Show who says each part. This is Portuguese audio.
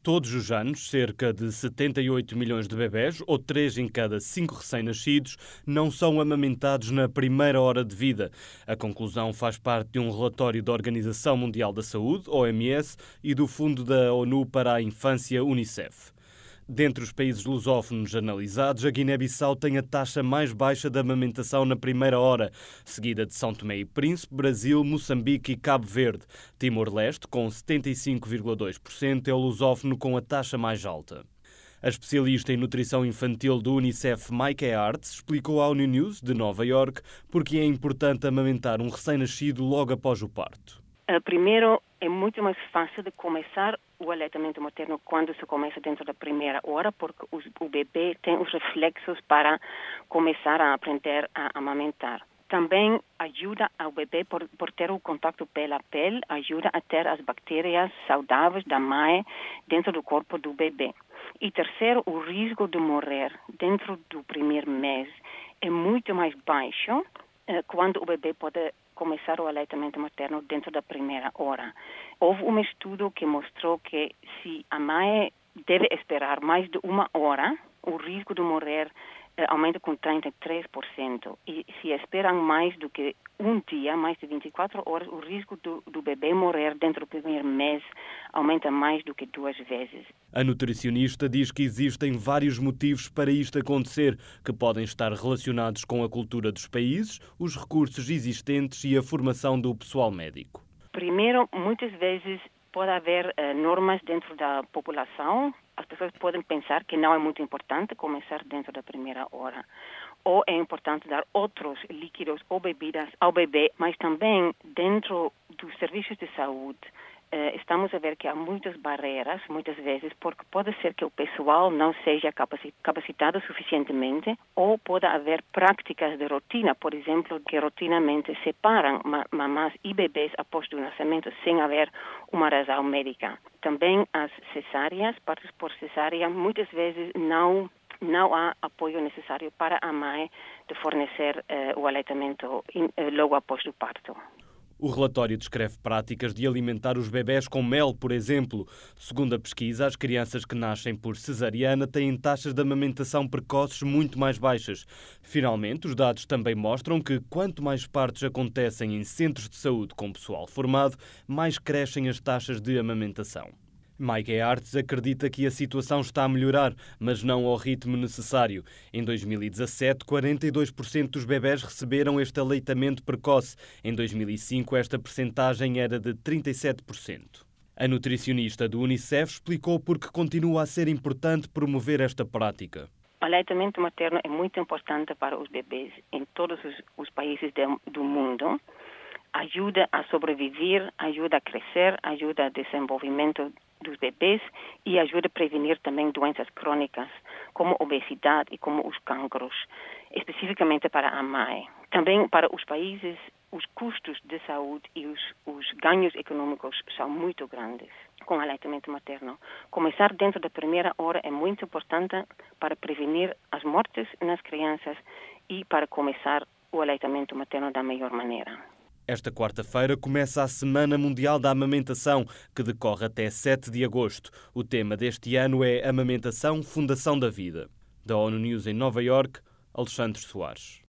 Speaker 1: Todos os anos, cerca de 78 milhões de bebés, ou 3 em cada 5 recém-nascidos, não são amamentados na primeira hora de vida. A conclusão faz parte de um relatório da Organização Mundial da Saúde, OMS, e do Fundo da ONU para a Infância, UNICEF. Dentre os países lusófonos analisados, a Guiné-Bissau tem a taxa mais baixa de amamentação na primeira hora, seguida de São Tomé e Príncipe, Brasil, Moçambique e Cabo Verde. Timor-Leste, com 75,2%, é o lusófono com a taxa mais alta. A especialista em nutrição infantil do UNICEF, Maike Arts, explicou à ONU News, de Nova Iorque, porque é importante amamentar um recém-nascido logo após o parto.
Speaker 2: Primeiro, é muito mais fácil de começar o aleitamento materno quando se começa dentro da primeira hora, porque o bebê tem os reflexos para começar a aprender a amamentar. Também ajuda ao bebê por ter o contato pele a pele, ajuda a ter as bactérias saudáveis da mãe dentro do corpo do bebê. E terceiro, o risco de morrer dentro do primeiro mês é muito mais baixo quando o bebê pode começar o aleitamento materno dentro da primeira hora. Houve um estudo que mostrou que se a mãe deve esperar mais de uma hora, o risco de morrer aumenta com 33%. E se esperam mais do que um dia, mais de 24 horas, o risco do bebê morrer dentro do primeiro mês aumenta mais do que 2 vezes.
Speaker 1: A nutricionista diz que existem vários motivos para isto acontecer, que podem estar relacionados com a cultura dos países, os recursos existentes e a formação do pessoal médico.
Speaker 2: Primeiro, muitas vezes pode haver normas dentro da população. As pessoas podem pensar que não é muito importante começar dentro da primeira hora. Ou é importante dar outros líquidos ou bebidas ao bebê, mas também dentro dos serviços de saúde. Estamos a ver que há muitas barreiras, muitas vezes, porque pode ser que o pessoal não seja capacitado suficientemente, ou pode haver práticas de rotina, por exemplo, que rotinamente separam mamás e bebês após o nascimento sem haver uma razão médica. Também as cesáreas, partos por cesárea, muitas vezes não há apoio necessário para a mãe de fornecer o aleitamento logo após o parto.
Speaker 1: O relatório descreve práticas de alimentar os bebés com mel, por exemplo. Segundo a pesquisa, as crianças que nascem por cesariana têm taxas de amamentação precoces muito mais baixas. Finalmente, os dados também mostram que quanto mais partos acontecem em centros de saúde com pessoal formado, mais crescem as taxas de amamentação. Maike Arts acredita que a situação está a melhorar, mas não ao ritmo necessário. Em 2017, 42% dos bebés receberam este aleitamento precoce. Em 2005, esta percentagem era de 37%. A nutricionista do UNICEF explicou porque continua a ser importante promover esta prática.
Speaker 2: O aleitamento materno é muito importante para os bebês em todos os países do mundo. Ajuda a sobreviver, ajuda a crescer, ajuda ao desenvolvimento dos bebês e ajuda a prevenir também doenças crônicas, como obesidade e como os cancros, especificamente para a mãe. Também para os países, os custos de saúde e os ganhos econômicos são muito grandes com o aleitamento materno. Começar dentro da primeira hora é muito importante para prevenir as mortes nas crianças e para começar o aleitamento materno da melhor maneira.
Speaker 1: Esta quarta-feira começa a Semana Mundial da Amamentação, que decorre até 7 de agosto. O tema deste ano é Amamentação, Fundação da Vida. Da ONU News em Nova Iorque, Alexandre Soares.